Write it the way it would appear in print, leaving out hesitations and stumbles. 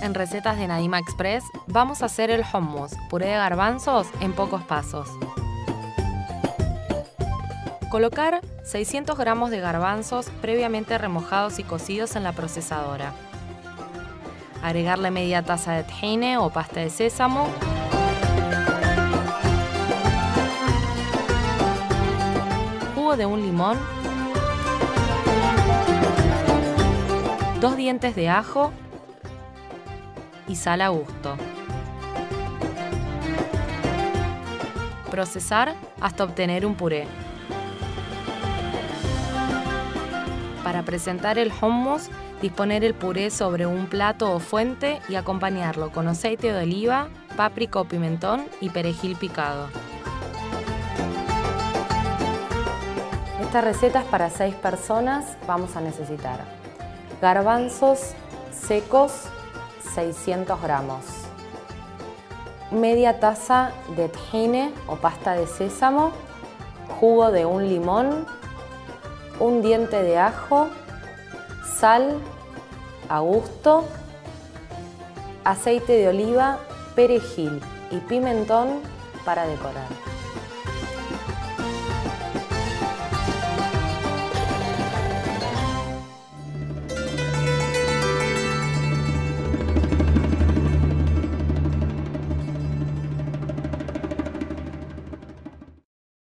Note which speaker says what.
Speaker 1: en Recetas de Nadima Express vamos a hacer el hummus, puré de garbanzos, en pocos pasos. Colocar 600 gramos de garbanzos previamente remojados y cocidos en la procesadora. Agregarle media taza de tahine o pasta de sésamo. Jugo de un limón. 2 dientes de ajo y sal a gusto. Procesar hasta obtener un puré. Para presentar el hummus, disponer el puré sobre un plato o fuente y acompañarlo con aceite de oliva, páprica o pimentón y perejil picado. Esta receta es para 6 personas. Vamos a necesitar garbanzos secos, 600 gramos, media taza de tahine o pasta de sésamo, jugo de un limón, un diente de ajo, sal a gusto, aceite de oliva, perejil y pimentón para decorar.